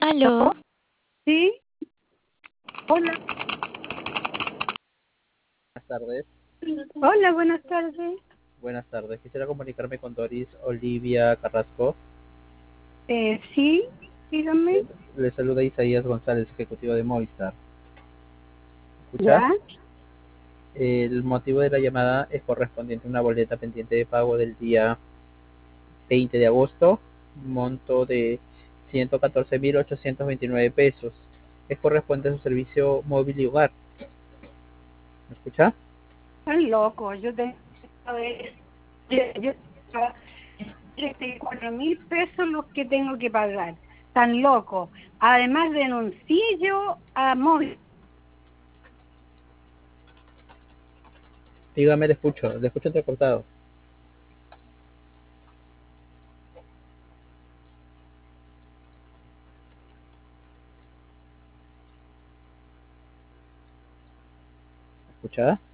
Aló, Sí, hola, Buenas tardes. hola, buenas tardes. Buenas tardes. Quisiera comunicarme con Doris Olivia Carrasco. Sí, dígame, Le saluda Isaías González, ejecutivo de Movistar. ¿Escucha? ¿ya? El motivo de la llamada es correspondiente a una boleta pendiente de pago del día 20 de agosto, monto de 114.829 pesos. Es corresponde a su servicio móvil y hogar. ¿Me escucha? Están locos, a ver, yo 34.000 pesos los que tengo que pagar, tan locos. Además denuncié yo a móvil. Dígame, le escucho entrecortado. ¿Me escucha?